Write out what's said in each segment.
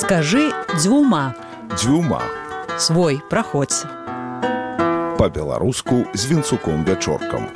Скажи дзвюма. Дзвюма. Свой, праходзь. Па-беларуску з Вінцуком-Вячоркам.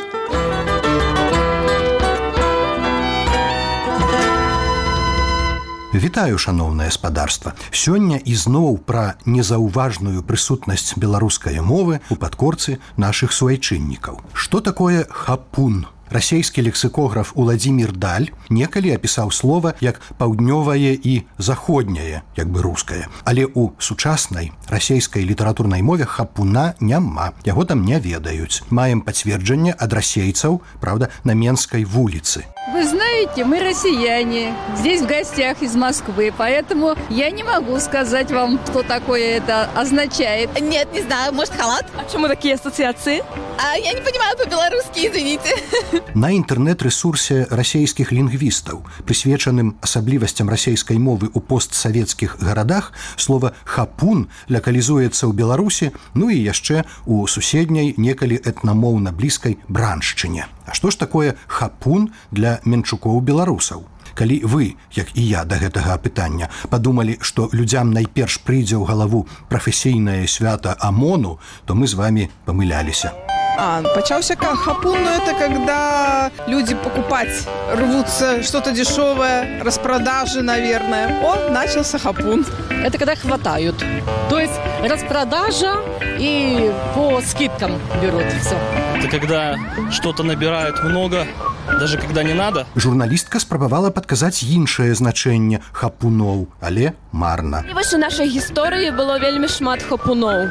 Вітаю, шаноўнае спадарства. Сёння ізноў пра незаўважную прысутнасць беларускай мовы у падкорцы нашых суайчыннікаў. Што такое хапун? Расійскі лексікограф Уладзімір Даль некалі апісаў слова як паўднёвае і заходняе, як бы рускае. Але ў сучаснай расійскай літаратурнай мове хапуна няма, яго там не ведаюць. Маем пацверджанне ад расейцаў, правда, на Менскай вуліцы. Вы знаете, мы россияне, здесь в гостях из Москвы, поэтому я не могу сказать вам, что такое это означает. Нет, не знаю, может, халат? А почему такие ассоциации? Я не понимаю по-белорусски, извините. На інтэрнэт-рэсурсе расійскіх лінгвістаў, прысвечаным асаблівасцям расійскай мовы ў постсавецкіх гарадах, слова «хапун» лакалізуецца ў Беларусі, ну і яшчэ ў суседняй, некалі этнамоўна блізкай Браншчыне. А што ж такое хапун для менчукоў-беларусаў? Калі вы, як і я да гэтага пытання, падумалі, што людзям найперш прыйдзе ў галаву прафесійнае свята АМОНу, то мы з вамі памыляліся. Почался хапун, но это когда люди покупать рвутся, что-то дешевое, распродажи, наверное. Начался хапун. Это когда хватают. То есть распродажа и по скидкам берут все. Это когда что-то набирают много, даже когда не надо. Журналістка спрабавала падказаць іншае значэнне хапуноў, але марна. І вось у нашай гісторыі было вельмі шмат хапуноў.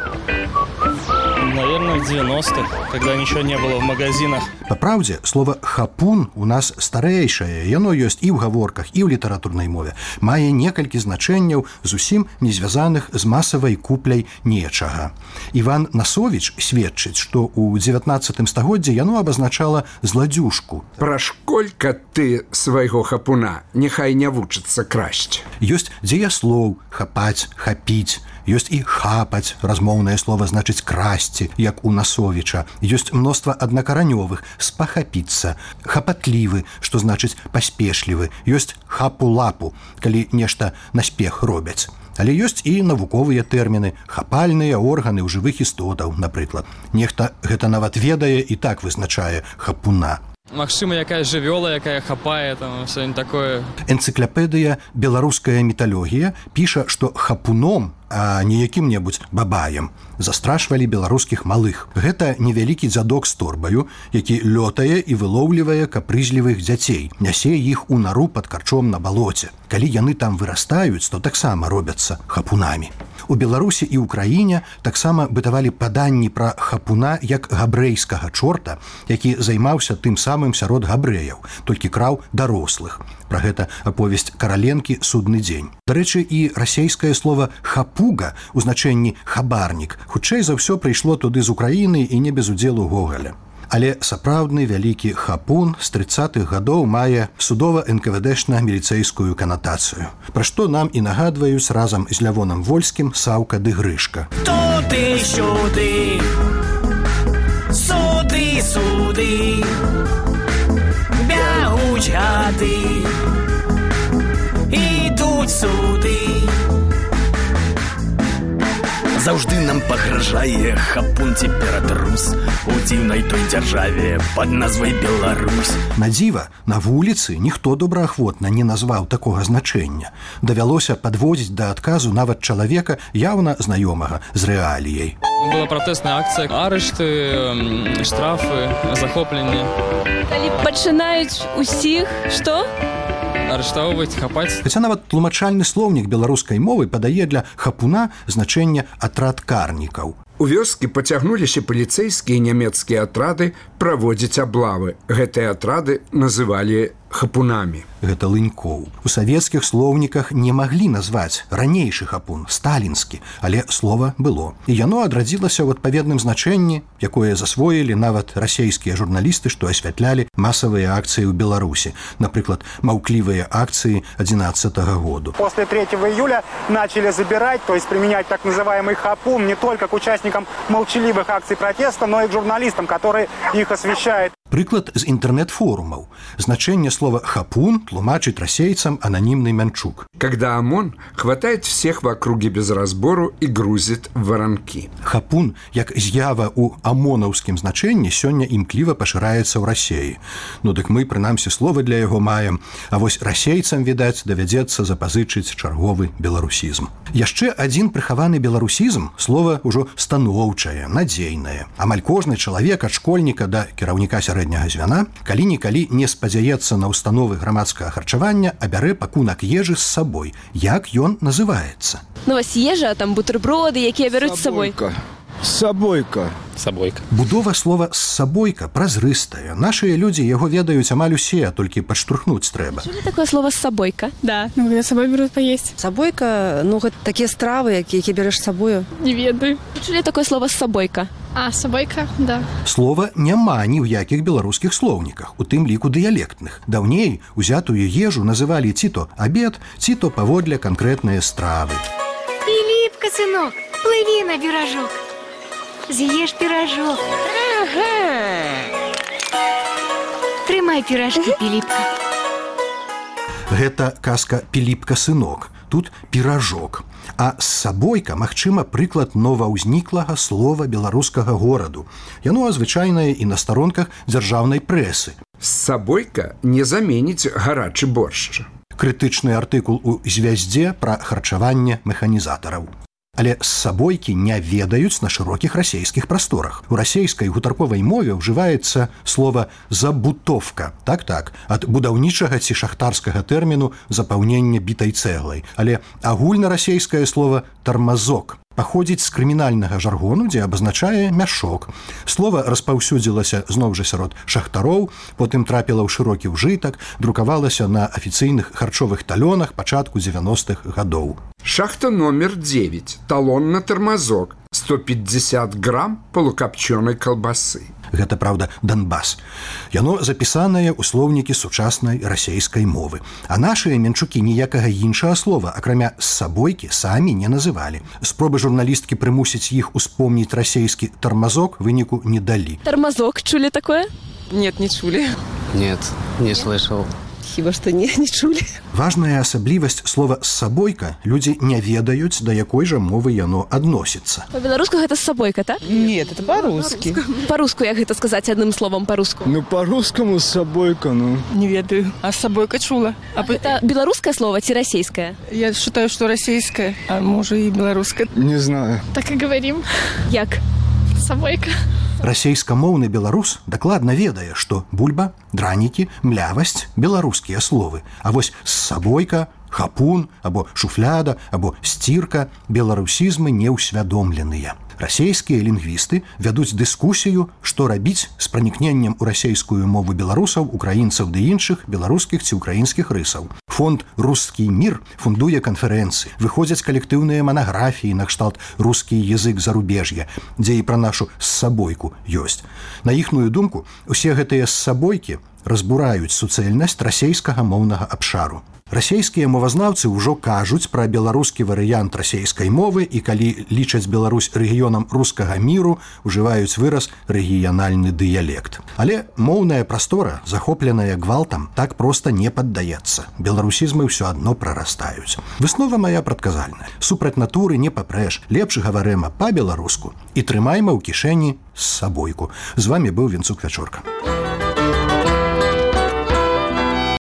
Наверное, в 90-х, когда ничего не было в магазинах. Па праўдзе, слова «хапун» у нас старэйшае. Яно ёсць і ў гаворках, і ў літаратурнай мове. Мае некалькі значэнняў, зусім не звязаных з масавай купляй нечага. Іван Насовіч сведчыць, што ў 19 стагоддзі яно абазначала зладзюжку. Пра школька ты свайго хапуна, няхай не вучыцца красць. Ёсць дзеяслоў «хапаць», «хапіць». Ёсць і «хапаць», размоўнае слова значыць «красці», як у Насовіча. Ёсць мноства аднакаранёвых «спахапіцца», «хапатлівы», што значыць «паспешлівы». Ёсць «хапу-лапу», калі нешта наспех робяць. Але ёсць і навуковыя тэрміны, хапальныя органы ў жывых істотаў, напрыклад. Нехта гэта нават ведае і так вызначае хапуна. Магчыма, якая жывёла, якая хапае, там, что-нибудь такое. Энцыклапедыя «Беларуская міталогія» піша, што хапуном, а не якім-небудзь бабаем, застрашвалі беларускіх малых. Гэта невялікі дзядок з торбаю, які лётае і вылоўлівае капрызлівых дзяцей, нясе іх у нару пад карчом на балоце. Калі яны там вырастаюць, то таксама робяцца хапунамі. У Беларусі і ўкраіне таксама бытавалі паданні пра хапуна як габрэйскага чорта, які займаўся тым самым сярод габрэяў, толькі краў дарослых. Пра гэта аповесць Караленкі «Судны дзень». Дарэчы, і расейскае слова «хапуга» у значэнні «хабарнік» хутчэй за ўсё прыйшло туды з Украіны і не без удзелу Гогаля. Але сапраўдны вялікі хапун з 30-х гадоў мае судова-НКВДшна-міліцэйскую канатацыю. Пра што нам і нагадваюць разам з Лявонам Вольскім Саўка ды Грышка. Туды-сюды, суды-суды, бягуць гады, ідуць суды. Заўжды нам пагражае хапун цеператрус у дзіўнай той дзяржаве пад назвай Беларусь. На дзіва, на вуліцы ніхто добраахвотна не назваў такога значэння. Давялося падводзіць да адказу нават чалавека яўна знаёмага з рэаліяй. Была пратэсная акцыя, арышты, штрафы, захопленне. Калі пачынаюць усіх, што? Арыштоўваць, хапаць. Хаця нават тлумачальны слоўнік беларускай мовы падае для хапуна значэнне «атрад карнікаў». У вёскі пацягнуліся паліцэйскія нямецкія атрады праводзіць аблавы. Гэтыя атрады называлі хапунамі. Гэта Лынькоў. У савецкіх слоўніках не маглі назваць ранейшы хапун, сталінскі, але слова было. І яно адрадзілася ў адпаведным значэнні, якое засвоілі нават расійскія журналісты, што асвятлялі масавыя акцыі ў Беларусі. Напрыклад, маўклівыя акцыі 11-го году. После 3 июля начали забирать, то есть применять так называемый хапун не только к участникам молчаливых акций протеста, но и к журналистам, которые их освещают. Прыклад з інтэрнэт-форумаў. Значэнне слова «хапун» тлумачыць расейцам ананімны Мянчук. Когда ОМОН хватает всех в округе без разбору и грузит в воронки. Хапун, як з'ява ў амонаўскім значэнні, сёння імкліва пашыраецца ў Расеі. Ну дык мы, прынамсі, словы для яго маем, а вось расейцам, відаць, давядзецца запазычыць чарговы беларусізм. Яшчэ адзін прыхаваны беларусізм, слова ўжо станоўчае, надзейнае. Амаль кожны чалавек ад школьніка да кіраўніка сярэдняга звяна, калі-нікалі не спадзяецца на установы грамадскага харчавання, а бярэ пакунак ежы з сабой. Як ён называецца? Ну вось ежа, там бутерброды, якія бяруць з сабой. Сабойка. Сабойка. Будова слова «сабойка» празрыстая. Нашыя людзі яго ведаюць амаль усе, толькі падштурхнуць трэба. Чулі такое слово «сабойка»? Да, ну когда с собой берут поесть. Сабойка, ну гэта такія стравы, які бярэш з сабою. Не ведаю. Чулі такое слово «сабойка»? А, сабойка, да. Слова няма ні ў якіх беларускіх слоўніках, у тым ліку дыялектных. Даўней узятую ежу называлі ці то абед, ці то паводле канкрэтныя стравы. Пилипка, сынок, плыви на пирожок. З'ешь пирожок. Ага. Трымай пирожки, Пилипка. Гэта казка «Піліпка, сынок». Тут піражок. А «сабойка» магчыма прыклад новаўзніклага слова беларускага гораду. Яно звычайнае і на старонках дзяржаўнай прэсы. «Сабойка» не заменіць гарачы боршч. Крытычны артыкул у «Звяздзе» пра харчаванне механізатараў. Але «сабойкі» не ведаюць на шырокіх расейскіх прасторах. У расейскай гутарковай мове ўжываецца слова «забутовка». Так-так, ад будаўнічага ці шахтарскага тэрміну запаўнення бітай цэглай. Але агульнарасейскае слова «тармазок» паходзіць з крымінальнага жаргону, дзе абазначае мяшок. Слова распаўсюдзілася зноў жа сярод шахтароў, потым трапіла ў шырокі ўжытак, друкавалася на афіцыйных харчовых талёнах пачатку 90-х гадоў. Шахта номер 9. Талон на тормозок. 150 грамм полукопченой колбасы. Гэта, праўда, Донбас. Яно запісанае ў слоўнікі сучаснай расейскай мовы. А нашыя Мянчукі ніякага іншага слова, акрамя «сабойкі», самі не называлі. Спробы журналісткі прымусіць іх успомніць расейскі «тармазок» выніку не далі. Тармазок, чулі такое? Нет, не чулі. Нет, не слышал. Хіба што не чулі. Важная асаблівасць слова «сабойка» людзі не ведаюць, да якой жа мовы яно адносіцца. Па-беларуску гэта «сабойка», так? Нет, это по-русски. По-руску як гэта сказаць адным словом по-руску? Ну, по-русскому «сабойка», ну. Не ведаю. А «сабойка» чула. А это белорусское слово ці расейское? Я считаю, что российское, а может и белорусское. Не знаю. Так и говорим. Як? Сабойка. Расейскамоўны беларус дакладна ведае, што бульба, дранікі, млявасць беларускія словы. А вось «сабойка», «хапун» або «шуфляда» або «сцірка» беларусізмы неўсвядомленыя. Расейскія лінгвісты вядуць дыскусію, што рабіць з пранікненнем у расейскую мову беларусаў, украінцаў ды іншых беларускіх ці ўкраінскіх рысаў. Фонд «Русский мир» фундуе канферэнцыі, выходзяць калектыўныя манаграфіі накшталт «Русский язык зарубежья», дзе і пра нашу «сабойку» ёсць. На іхную думку, усе гэтыя «сабойкі» разбураюць суцэльнасць расейскага моўнага абшару. Расейскія мовазнаўцы ўжо кажуць пра беларускі варыянт расейскай мовы і калі лічаць Беларусь рэгіёнам рускага міру, ужываюць выраз «рэгіянальны дыялект». Але моўная прастора, захопленая гвалтам, так проста не паддаецца. Беларусізмы ўсё адно прарастаюць. Выснова мая прадказальная. Супраць натуры не папрэш, лепш гаварэма па-беларуску і трымайма ў кішэні з сабойку. З вамі быў Венцук Вячорка.